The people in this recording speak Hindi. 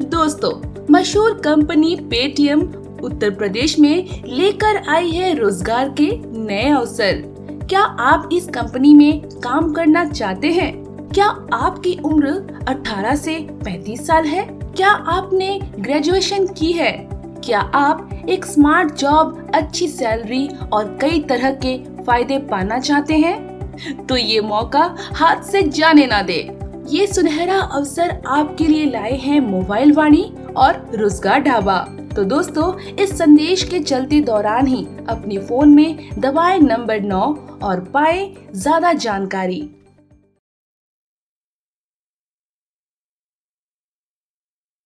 दोस्तों, मशहूर कंपनी पेटीएम उत्तर प्रदेश में लेकर आई है रोजगार के नए अवसर। क्या आप इस कंपनी में काम करना चाहते हैं? क्या आपकी उम्र 18 से 35 साल है? क्या आपने ग्रेजुएशन की है? क्या आप एक स्मार्ट जॉब, अच्छी सैलरी और कई तरह के फायदे पाना चाहते हैं? तो ये मौका हाथ से जाने ना दे। ये सुनहरा अवसर आपके लिए लाए हैं मोबाइल वाणी और रोजगार ढाबा। तो दोस्तों, इस संदेश के चलते दौरान ही अपने फोन में दबाएं नंबर 9 और पाएं ज्यादा जानकारी।